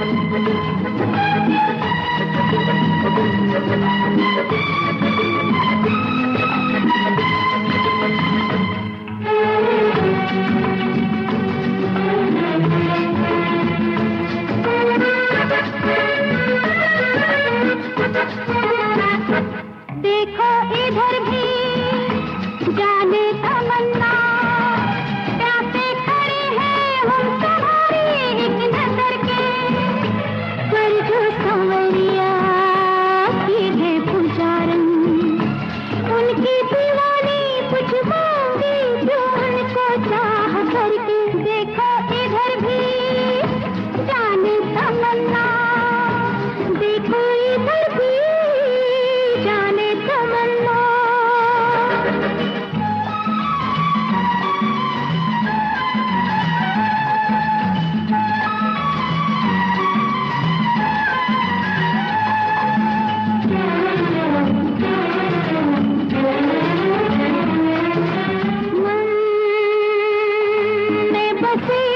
देखो इधर भी जाने तमन्ना, प्यासे खड़े हैं हम तुम्हारी एक नजर के, पर जो संवरिया सीधे पुजारन, उनकी दीवानी कुछ मांगी जो उनको चाह करके। देखो इधर भी जाने तमन्ना, देखो इधर भी जाने तमन्ना। मन में बसे